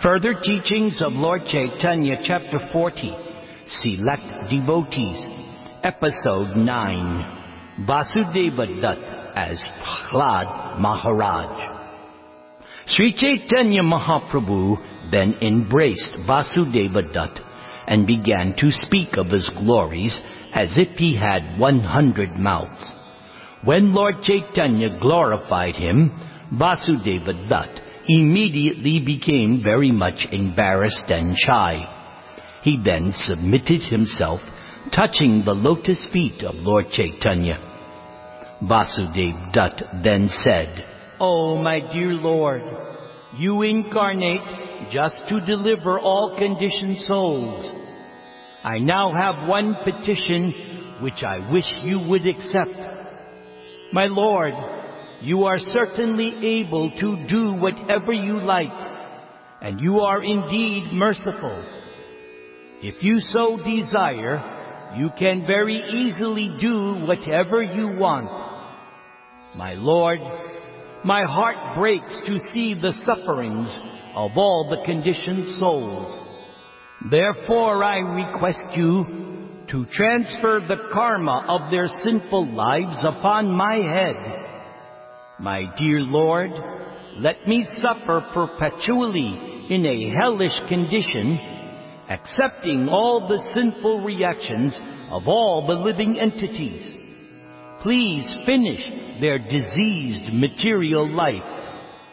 Further teachings of Lord Chaitanya, Chapter 40, Select Devotees, Episode 9, Vasudeva Dutt as Prahlad Maharaj. Sri Chaitanya Mahaprabhu then embraced Vasudeva Dutt and began to speak of his glories as if he had 100 mouths. When Lord Chaitanya glorified him, Vasudeva Dutt immediately became very much embarrassed and shy. He then submitted himself, touching the lotus feet of Lord Chaitanya. Vasudeva Dutt then said, "Oh, my dear Lord, you incarnate just to deliver all conditioned souls. I now have one petition which I wish you would accept. My Lord, you are certainly able to do whatever you like, and you are indeed merciful. If you so desire, you can very easily do whatever you want. My Lord, my heart breaks to see the sufferings of all the conditioned souls. Therefore I request you to transfer the karma of their sinful lives upon my head. My dear Lord, let me suffer perpetually in a hellish condition, accepting all the sinful reactions of all the living entities. Please finish their diseased material life."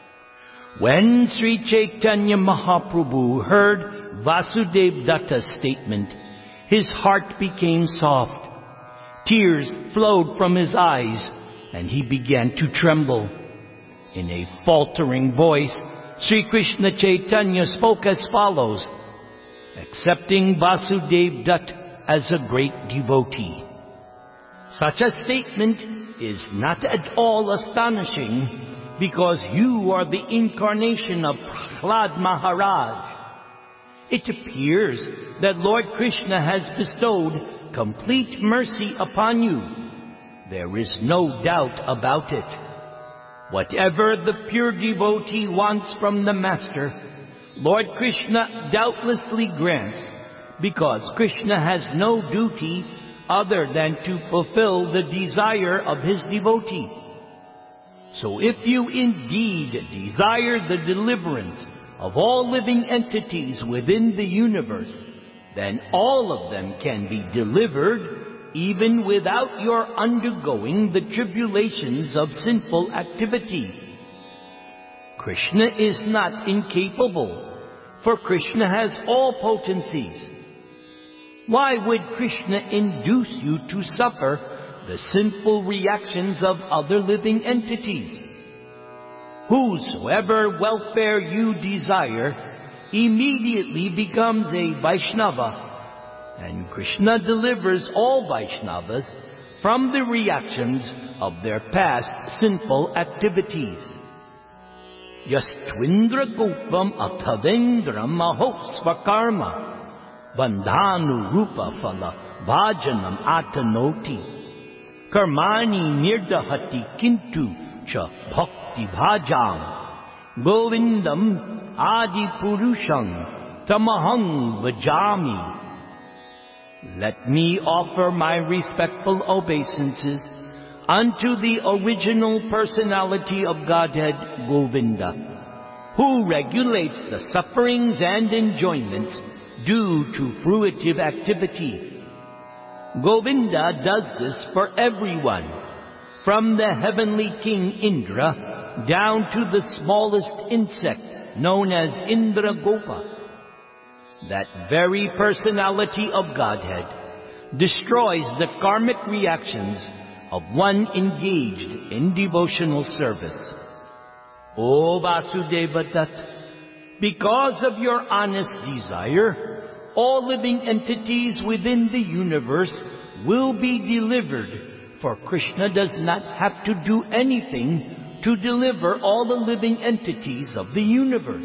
When Sri Chaitanya Mahaprabhu heard Vasudeva Dutta's statement, his heart became soft. Tears flowed from his eyes, and he began to tremble. In a faltering voice, Sri Krishna Chaitanya spoke as follows, accepting Vasudeva Dutt as a great devotee. "Such a statement is not at all astonishing, because you are the incarnation of Prahlad Maharaj. It appears that Lord Krishna has bestowed complete mercy upon you. There is no doubt about it. Whatever the pure devotee wants from the Master, Lord Krishna doubtlessly grants, because Krishna has no duty other than to fulfill the desire of his devotee. So if you indeed desire the deliverance of all living entities within the universe, then all of them can be delivered even without your undergoing the tribulations of sinful activity. Krishna is not incapable, for Krishna has all potencies. Why would Krishna induce you to suffer the sinful reactions of other living entities? Whosoever welfare you desire immediately becomes a Vaishnava, and Krishna delivers all Vaishnavas from the reactions of their past sinful activities. Yastvindra gopam athavendram ahosva karma bandhanu rupa phala bhajanam atanoti karmani nirdahati kintu cha bhakti bhajam govindam adi purusham tamaham vajami. Let me offer my respectful obeisances unto the original personality of Godhead, Govinda, who regulates the sufferings and enjoyments due to fruitive activity. Govinda does this for everyone, from the heavenly king Indra down to the smallest insect known as Indra Gopa. That very personality of Godhead destroys the karmic reactions of one engaged in devotional service. O Vasudeva Dutt, because of your honest desire, all living entities within the universe will be delivered, for Krishna does not have to do anything to deliver all the living entities of the universe.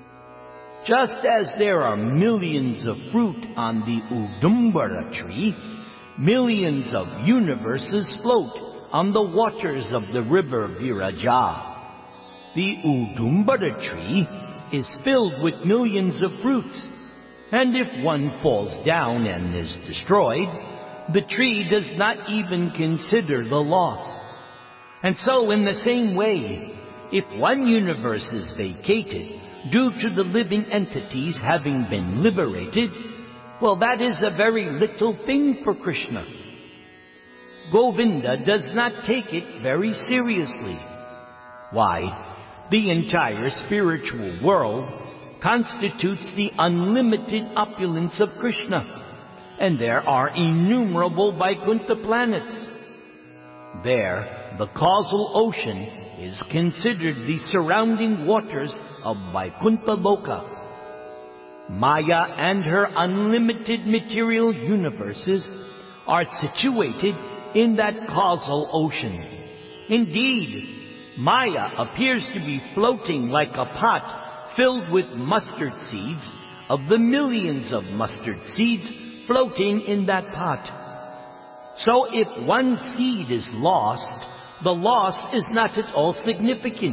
Just as there are millions of fruit on the Udumbara tree, millions of universes float on the waters of the river Viraja. The Udumbara tree is filled with millions of fruits, and if one falls down and is destroyed, the tree does not even consider the loss. And so in the same way, if one universe is vacated due to the living entities having been liberated, well, that is a very little thing for Krishna. Govinda does not take it very seriously. Why? The entire spiritual world constitutes the unlimited opulence of Krishna, and there are innumerable Vaikuntha planets. There, the causal ocean is considered the surrounding waters of Vaikuntha Loka. Maya and her unlimited material universes are situated in that causal ocean. Indeed, Maya appears to be floating like a pot filled with mustard seeds of the millions of mustard seeds floating in that pot. So if one seed is lost, the loss is not at all significant.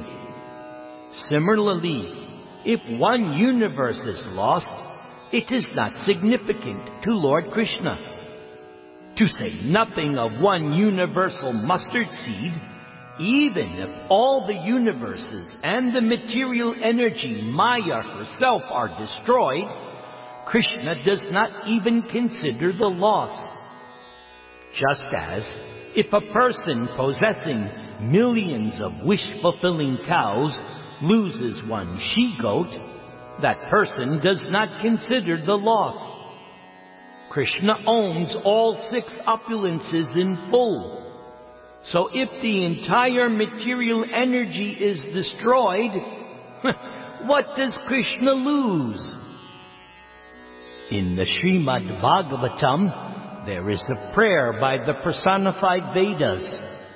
Similarly, if one universe is lost, it is not significant to Lord Krishna. To say nothing of one universal mustard seed, even if all the universes and the material energy Maya herself are destroyed, Krishna does not even consider the loss. Just as if a person possessing millions of wish-fulfilling cows loses one she-goat, that person does not consider the loss. Krishna owns all 6 opulences in full. So if the entire material energy is destroyed, what does Krishna lose? In the Srimad Bhagavatam, there is a prayer by the personified Vedas.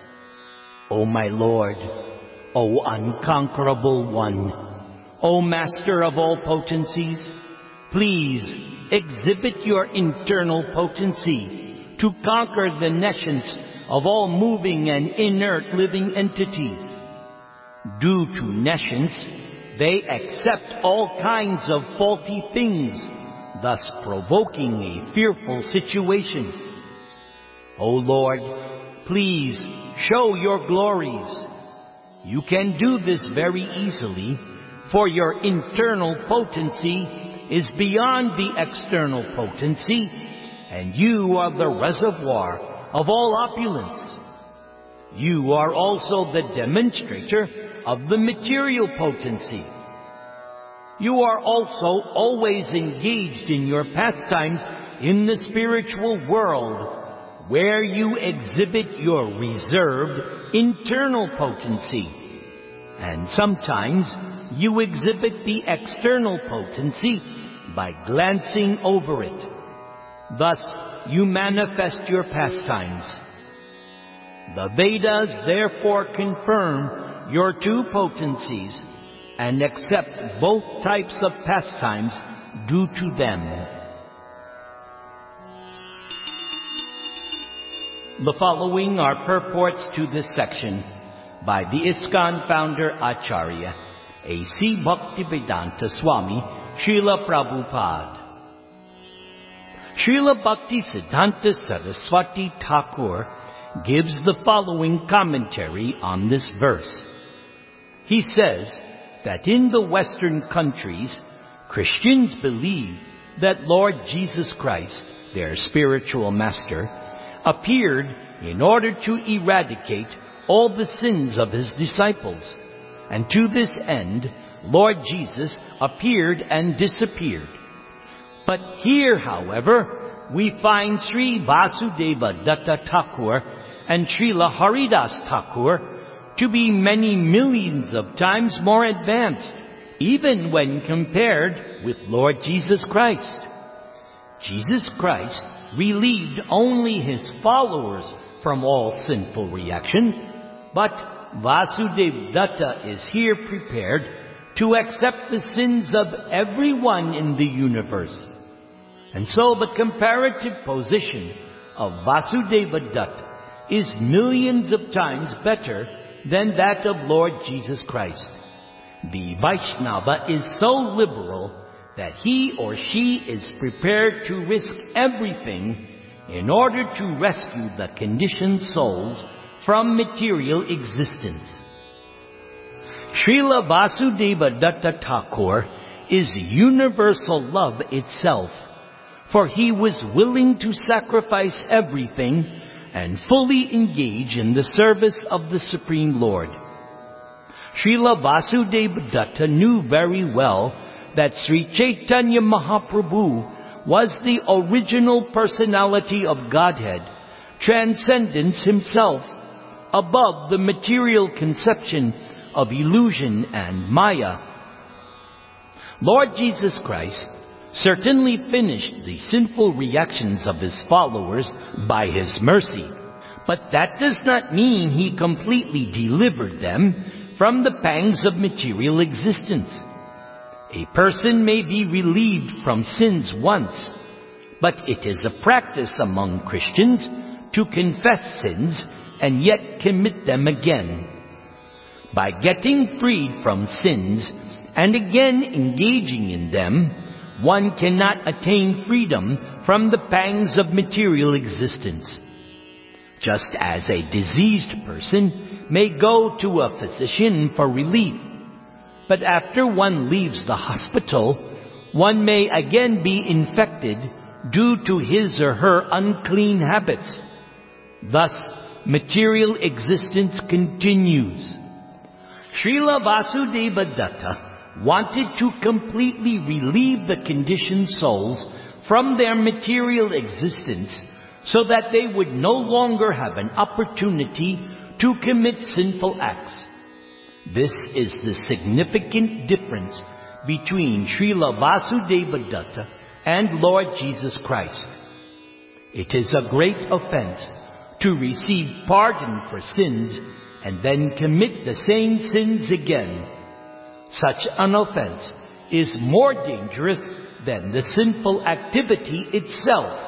O my Lord, O unconquerable one, O Master of all potencies, please exhibit your internal potency to conquer the nescience of all moving and inert living entities. Due to nescience, they accept all kinds of faulty things, thus provoking a fearful situation. O Lord, please show your glories. You can do this very easily, for your internal potency is beyond the external potency, and you are the reservoir of all opulence. You are also the demonstrator of the material potency. You are also always engaged in your pastimes in the spiritual world, where you exhibit your reserved internal potency. And sometimes you exhibit the external potency by glancing over it. Thus, you manifest your pastimes. The Vedas therefore confirm your 2 potencies and accept both types of pastimes due to them. The following are purports to this section by the ISKCON founder Acharya, A.C. Bhaktivedanta Swami, Srila Prabhupada. Srila Bhaktisiddhanta Saraswati Thakur gives the following commentary on this verse. He says that in the Western countries, Christians believe that Lord Jesus Christ, their spiritual master, appeared in order to eradicate all the sins of his disciples. And to this end, Lord Jesus appeared and disappeared. But here, however, we find Sri Vasudeva Datta Thakur and Srila Haridas Thakur to be many millions of times more advanced, even when compared with Lord Jesus Christ. Jesus Christ relieved only his followers from all sinful reactions, but Vasudeva Datta is here prepared to accept the sins of everyone in the universe. And so the comparative position of Vasudeva Datta is millions of times better than that of Lord Jesus Christ. The Vaishnava is so liberal that he or she is prepared to risk everything in order to rescue the conditioned souls from material existence. Srila Vasudeva Datta Thakur is universal love itself, for he was willing to sacrifice everything and fully engage in the service of the Supreme Lord. Srila Vasudeva Datta knew very well that Sri Chaitanya Mahaprabhu was the original personality of Godhead, transcendence himself, above the material conception of illusion and Maya. Lord Jesus Christ certainly finished the sinful reactions of his followers by his mercy, but that does not mean he completely delivered them from the pangs of material existence. A person may be relieved from sins once, but it is a practice among Christians to confess sins and yet commit them again. By getting freed from sins and again engaging in them, one cannot attain freedom from the pangs of material existence. Just as a diseased person may go to a physician for relief, but after one leaves the hospital, one may again be infected due to his or her unclean habits. Thus, material existence continues. Srila Vasudeva Datta wanted to completely relieve the conditioned souls from their material existence so that they would no longer have an opportunity to commit sinful acts. This is the significant difference between Srila Vasudeva Datta and Lord Jesus Christ. It is a great offense to receive pardon for sins and then commit the same sins again. Such an offense is more dangerous than the sinful activity itself.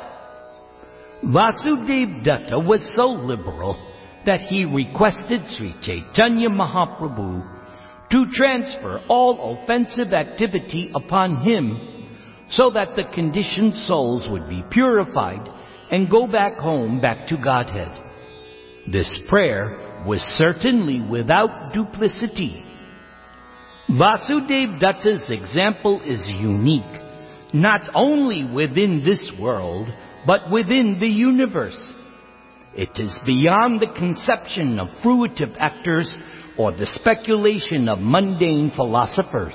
Vasudeva Datta was so liberal that he requested Sri Chaitanya Mahaprabhu to transfer all offensive activity upon him so that the conditioned souls would be purified and go back home, back to Godhead. This prayer was certainly without duplicity. Vasudeva Datta's example is unique, not only within this world, but within the universe. It is beyond the conception of fruitive actors or the speculation of mundane philosophers.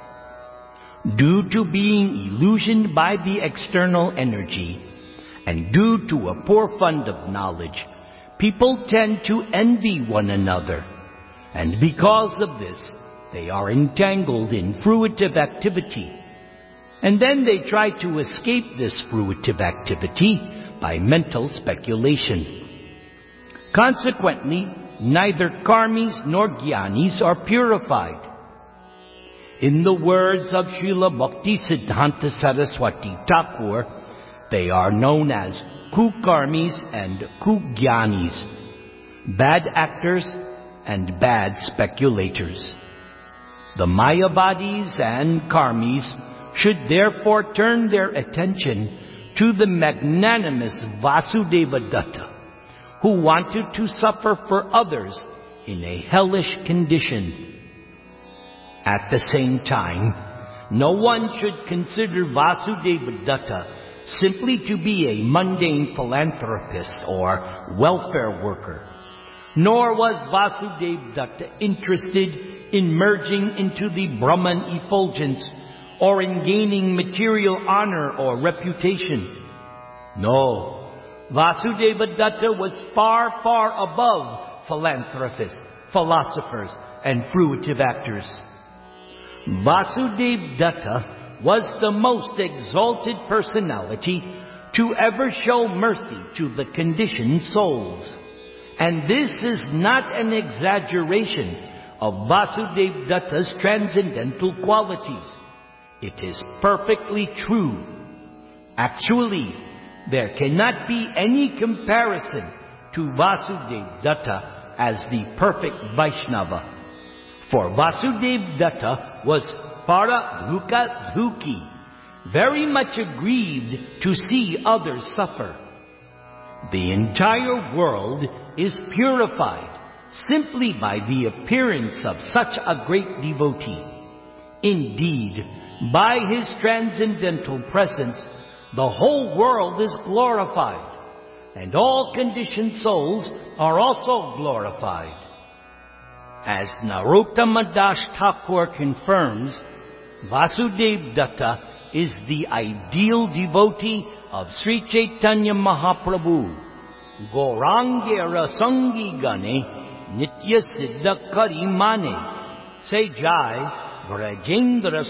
Due to being illusioned by the external energy, and due to a poor fund of knowledge, people tend to envy one another, and because of this, they are entangled in fruitive activity. And then they try to escape this fruitive activity by mental speculation. Consequently, neither karmis nor jnanis are purified. In the words of Srila Bhaktisiddhanta Saraswati Thakur, they are known as kukarmis and kujnanis, bad actors and bad speculators. The Mayavadis and karmis should therefore turn their attention to the magnanimous Vasudeva Datta, who wanted to suffer for others in a hellish condition. At the same time, no one should consider Vasudeva Datta simply to be a mundane philanthropist or welfare worker, nor was Vasudeva Datta interested in merging into the Brahman effulgence or in gaining material honor or reputation. No, Vasudeva Datta was far, far above philanthropists, philosophers, and fruitive actors. Vasudeva Datta was the most exalted personality to ever show mercy to the conditioned souls. And this is not an exaggeration of Vasudeva Datta's transcendental qualities. It is perfectly true. Actually, there cannot be any comparison to Vasudeva Datta as the perfect Vaishnava. For Vasudev Datta was paradukhi, very much aggrieved to see others suffer. The entire world is purified simply by the appearance of such a great devotee. Indeed, by his transcendental presence, the whole world is glorified, and all conditioned souls are also glorified. As Narottama Das Thakur confirms, Vasudev Datta is the ideal devotee of Sri Chaitanya Mahaprabhu. Gauranga Rasangi Gane Nitya Siddha Kari Mane Say Jai Brajendra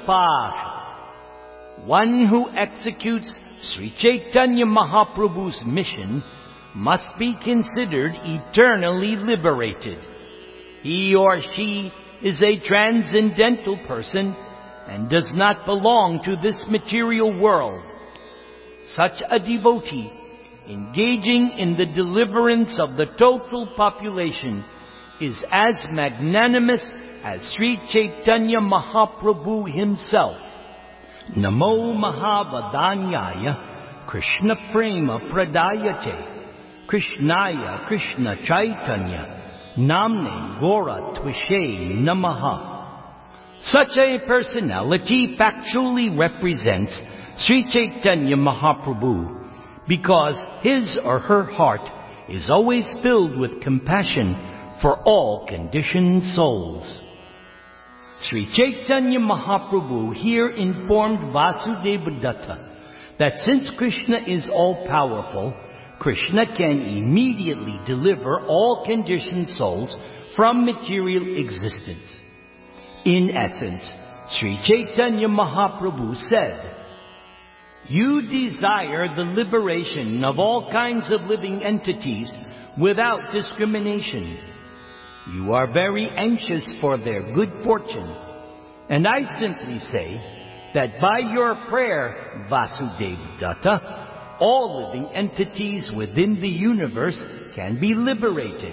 Sutapash. One who executes Sri Chaitanya Mahaprabhu's mission must be considered eternally liberated. He or she is a transcendental person and does not belong to this material world. Such a devotee, engaging in the deliverance of the total population, is as magnanimous as Sri Chaitanya Mahaprabhu himself. Namo Mahavadanyaya Krishna Prema Pradayate Krishnaya Krishna Chaitanya Namne Gora Tvishe Namaha. Such a personality factually represents Sri Chaitanya Mahaprabhu because his or her heart is always filled with compassion for all conditioned souls. Sri Chaitanya Mahaprabhu here informed Vasudeva Datta that since Krishna is all-powerful, Krishna can immediately deliver all conditioned souls from material existence. In essence, Sri Chaitanya Mahaprabhu said, "You desire the liberation of all kinds of living entities without discrimination. You are very anxious for their good fortune. And I simply say that by your prayer, Vasudeva Datta, all living entities within the universe can be liberated.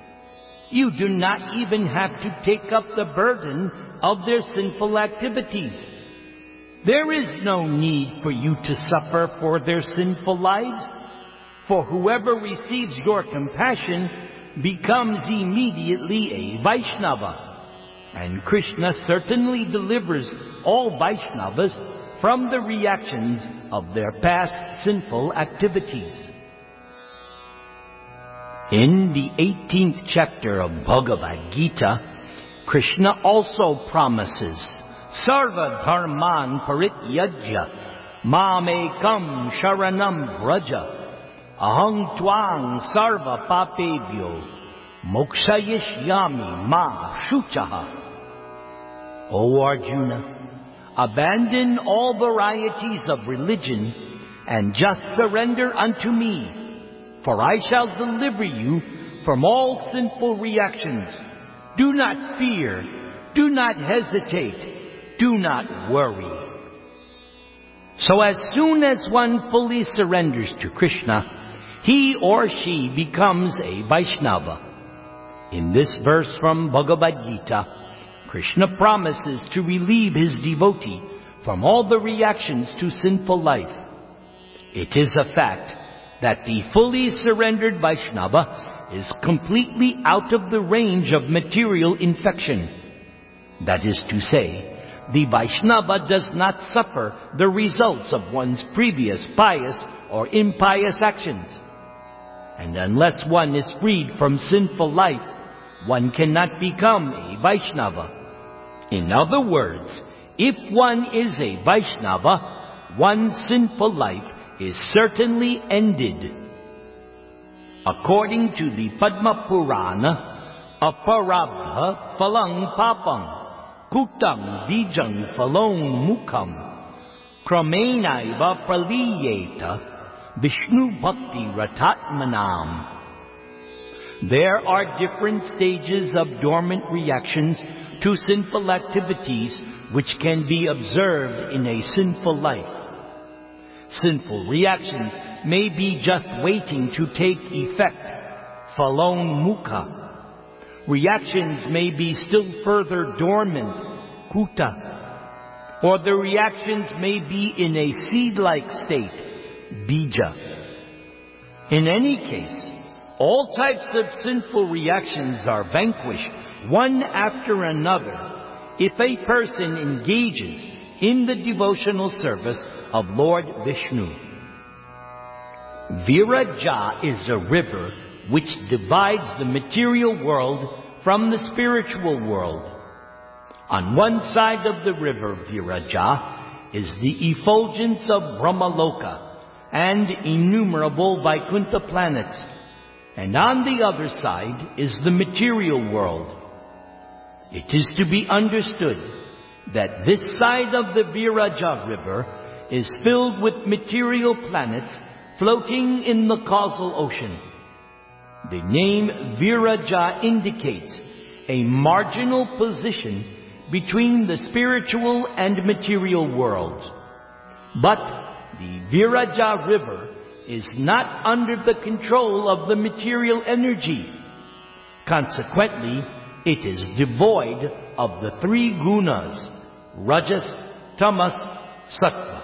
You do not even have to take up the burden of their sinful activities. There is no need for you to suffer for their sinful lives, for whoever receives your compassion becomes immediately a Vaishnava. And Krishna certainly delivers all Vaishnavas from the reactions of their past sinful activities." In the 18th chapter of Bhagavad Gita, Krishna also promises, "Sarva dharman parityajya mamekam sharanam vraja aham tvang sarva papebhyo mokshayishyami ma shuchaha." O Arjuna, abandon all varieties of religion and just surrender unto me, for I shall deliver you from all sinful reactions. Do not fear, do not hesitate, do not worry. So as soon as one fully surrenders to Krishna, he or she becomes a Vaishnava. In this verse from Bhagavad Gita, Krishna promises to relieve his devotee from all the reactions to sinful life. It is a fact that the fully surrendered Vaishnava is completely out of the range of material infection. That is to say, the Vaishnava does not suffer the results of one's previous pious or impious actions. And unless one is freed from sinful life, one cannot become a Vaishnava. In other words, if one is a Vaishnava, one's sinful life is certainly ended. According to the Padma Purana, aparabdha phalang papam, kutam dijang phalon mukham, kramenaiva praliyeta, Vishnu bhakti ratatmanam. There are different stages of dormant reactions to sinful activities which can be observed in a sinful life. Sinful reactions may be just waiting to take effect, phalon mukha. Reactions may be still further dormant, kuta, or the reactions may be in a seed-like state, bija. In any case, all types of sinful reactions are vanquished one after another if a person engages in the devotional service of Lord Vishnu. Viraja is a river which divides the material world from the spiritual world. On one side of the river Viraja is the effulgence of Brahmaloka and innumerable Vaikuntha planets, and on the other side is the material world. It is to be understood that this side of the Viraja river is filled with material planets floating in the causal ocean. The name Viraja indicates a marginal position between the spiritual and material worlds. But the Viraja river is not under the control of the material energy. Consequently, it is devoid of the three gunas, Rajas, Tamas, Sattva.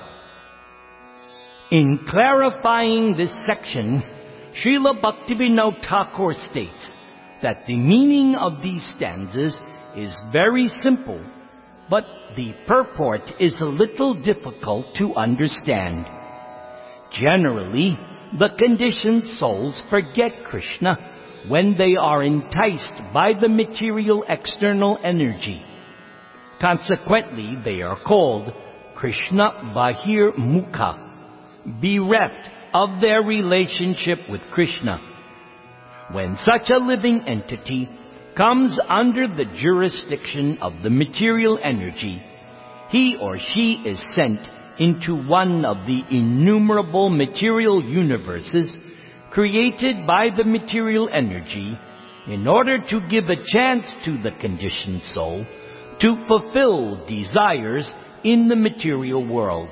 In clarifying this section, Srila Bhaktivinoda Thakur states that the meaning of these stanzas is very simple, but the purport is a little difficult to understand. Generally, the conditioned souls forget Krishna when they are enticed by the material external energy. Consequently, they are called Krishna Bahir Mukha, bereft of their relationship with Krishna. When such a living entity comes under the jurisdiction of the material energy, he or she is sent into one of the innumerable material universes created by the material energy in order to give a chance to the conditioned soul to fulfill desires in the material world.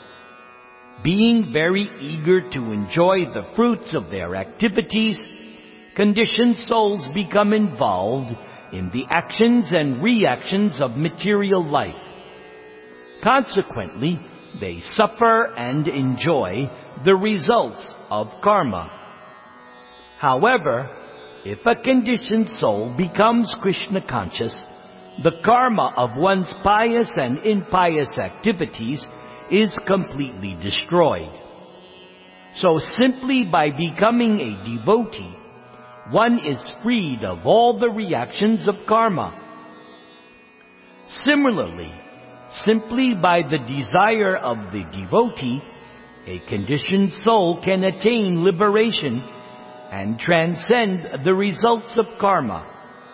Being very eager to enjoy the fruits of their activities, conditioned souls become involved in the actions and reactions of material life. Consequently, they suffer and enjoy the results of karma. However, if a conditioned soul becomes Krishna conscious, the karma of one's pious and impious activities is completely destroyed. So simply by becoming a devotee, one is freed of all the reactions of karma. Similarly, simply by the desire of the devotee, a conditioned soul can attain liberation and transcend the results of karma.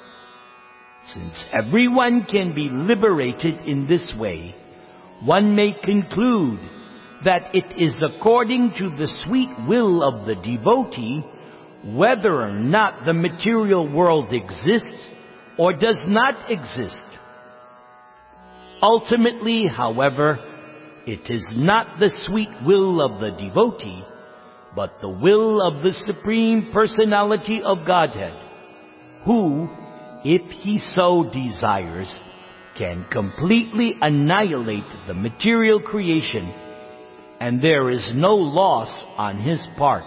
Since everyone can be liberated in this way, one may conclude that it is according to the sweet will of the devotee whether or not the material world exists or does not exist. Ultimately, however, it is not the sweet will of the devotee, but the will of the Supreme Personality of Godhead, who, if he so desires, can completely annihilate the material creation, and there is no loss on his part.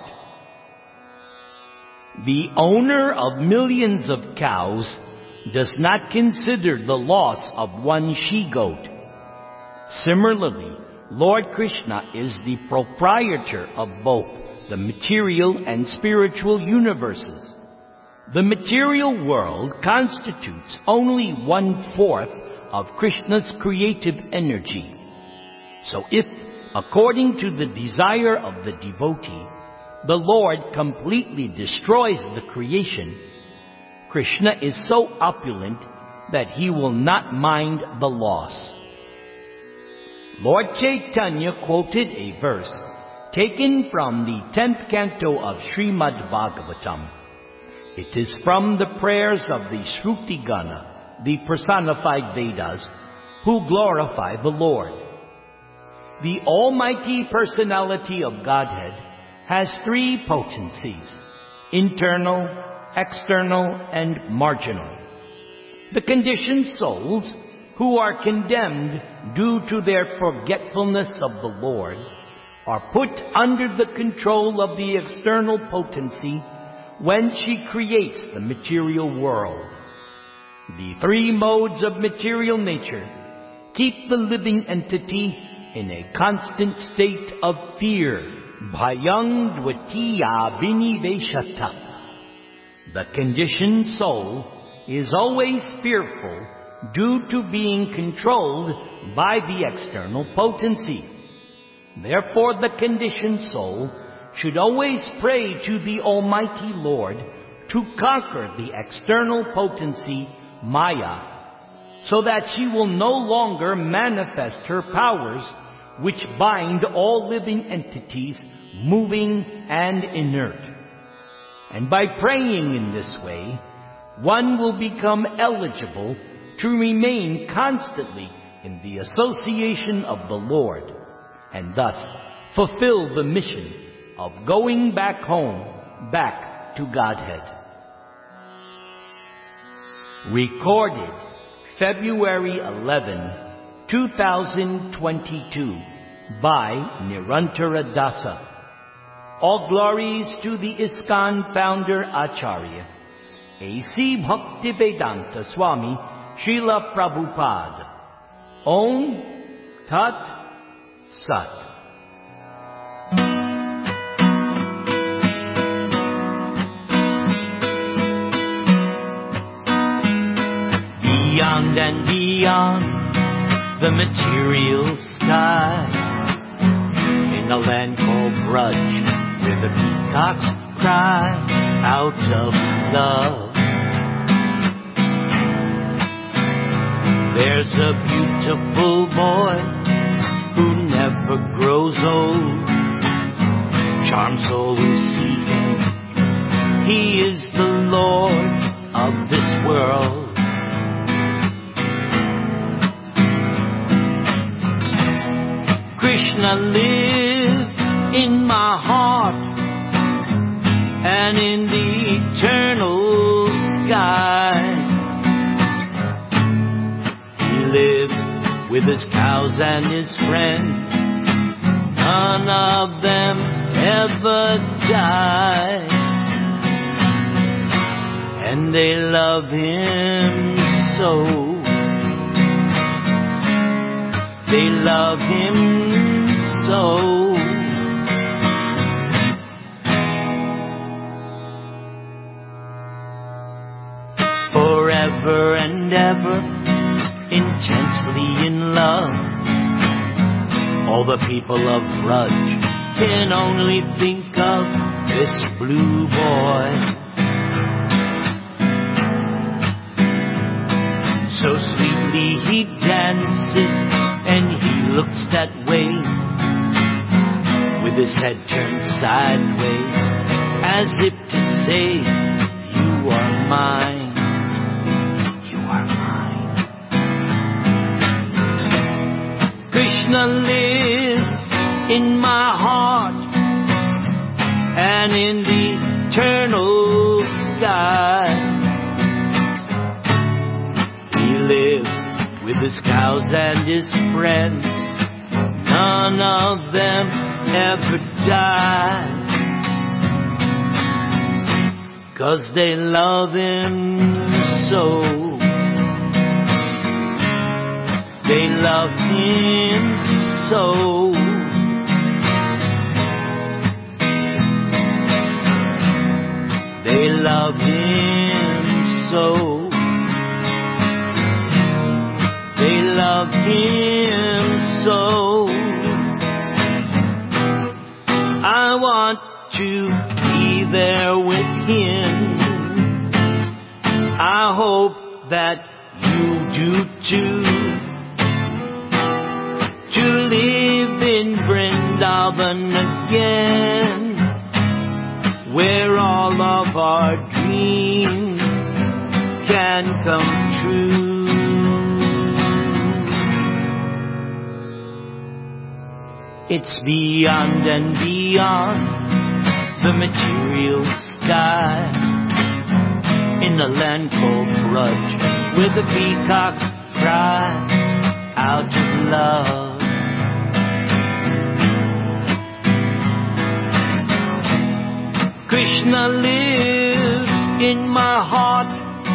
The owner of millions of cows does not consider the loss of one she-goat. Similarly, Lord Krishna is the proprietor of both the material and spiritual universes. The material world constitutes only 1/4 of Krishna's creative energy. So if, according to the desire of the devotee, the Lord completely destroys the creation, Krishna is so opulent that he will not mind the loss. Lord Chaitanya quoted a verse taken from the 10th canto of Srimad Bhagavatam. It is from the prayers of the Shruti Gana, the personified Vedas, who glorify the Lord. The Almighty Personality of Godhead has 3 potencies: internal, external, and marginal. The conditioned souls, who are condemned due to their forgetfulness of the Lord, are put under the control of the external potency when she creates the material world. The three modes of material nature keep the living entity in a constant state of fear. Bhayang dvatiya viniveshata. The conditioned soul is always fearful due to being controlled by the external potency. Therefore, the conditioned soul should always pray to the Almighty Lord to conquer the external potency, Maya, so that she will no longer manifest her powers which bind all living entities, moving and inert. And by praying in this way, one will become eligible to remain constantly in the association of the Lord, and thus fulfill the mission of going back home, back to Godhead. Recorded February 11, 2022 by Nirantara Dasa. All glories to the ISKCON founder Acharya, A.C. Bhaktivedanta Swami Srila Prabhupada. Om Tat Sat. Beyond and beyond the material sky, in a land called Braj, where the peacocks cry out of love, there's a beautiful boy who never grows old. Charm souls who see him, he is the Lord of this world. Krishna lives in my heart and in the eternal sky. He lives with his cows and his friends. None of them ever die, and they love him so. They love him so. Forever and ever, intensely in love, all the people of Braj can only think of this blue boy. So sweetly he dances, and he looks that way, with his head turned sideways, as if to say, you are mine, you are mine. Krishna lives in my heart and in the eternal sky. He lives with his cows and his friends. None of them ever die, 'cause they love him so. They love him so. They love him so. They love him so. I want to be there with him. I hope that you do too. To live in Vrindavan again, where all of our dreams can come true. It's beyond and beyond the material sky, in the land called Grudge, where the peacocks cry out of love. Krishna lives in my heart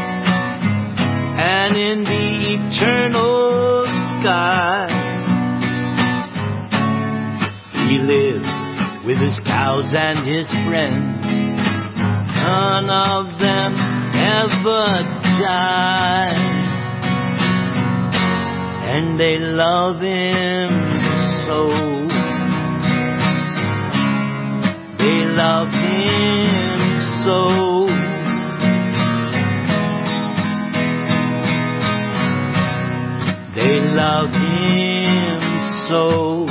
and in the eternal sky. He lives with his cows and his friends. None of them ever die, and they love him so. They love him so. They love him so.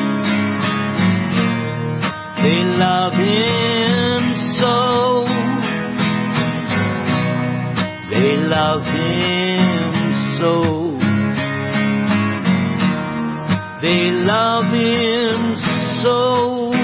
They love him so. They love him so. They love him so.